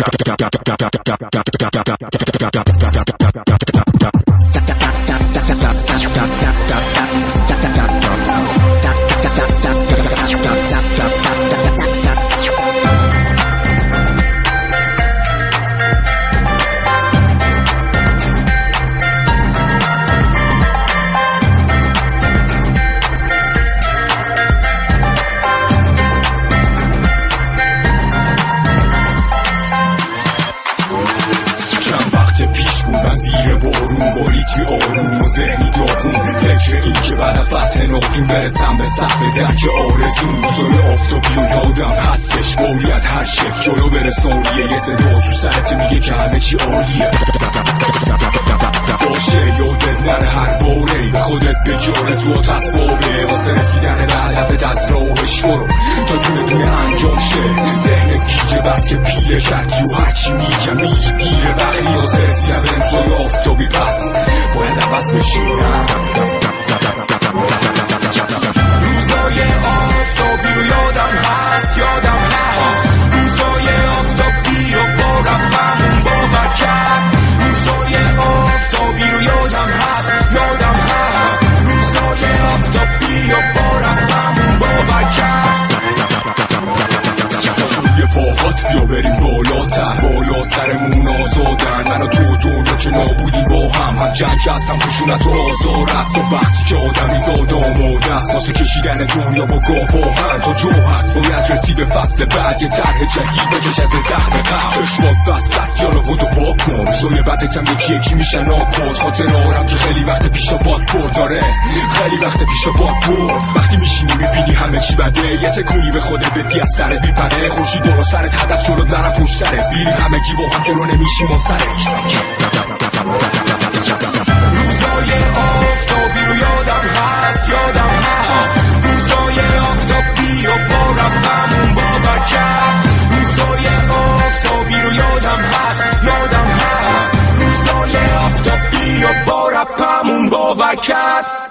آروم و ذهنی داغون فکر این که برای فتح نقیم برسم به سقف درک آرزون روزای آفتابی و یادم هستش باید هر شک جلو برسانیه یه صدا تو سرت میگه که همه چی عالیه باشه یادت نره هر باره به خودت بگی آرزوات اسبابه واسه رسیدن به هدفت از راهش برو تا دونه دونه انجام شه ذهنت گیجه بس که پیله شدی و هرچی میگم میگی دیره وقتی واسه رسیدن به روزای آفتابی پس باید عوض بشینم روزای آفتابی رو یادم هست روزای آفتابی رو با ربمون باور کرد روزای آفتابی رو یادم هست روزای آفتابی رو با ربمون باور کرد روی پاهات بیا بریم بالاتر بالا سرمون آزادن من و تو دنیا که نابودیم با هم جنگ هستم خشونت و آزار است و وقتی که آدمی زاد آماده است واسه کشیدن دنیا با گاواهن تا جو هست باید رسی به فصل بعد یه طرح جدید بکش از زخم قبل چشمات بست است یالا بودو پاک کن روزای بعدت هم یکی یکی میشن آکن خاطر آرم که خیلی وقت پیشا باد برد داره خیلی وقت پیشا باد برد وقتی میشینی میبینی همه چی بده یه تکونی به خودت بدی از سرت میپره خورشید برو سرت هدف جلو نرم پشت سرت بیریم همگی با هم جلو نمیشیم اون سرت روزای آفتابی رو یادم هست روزای آفتابی رو با ربمون باور کرد روزای آفتابی رو یادم هست روزای آفتابی رو با ربمون باور کرد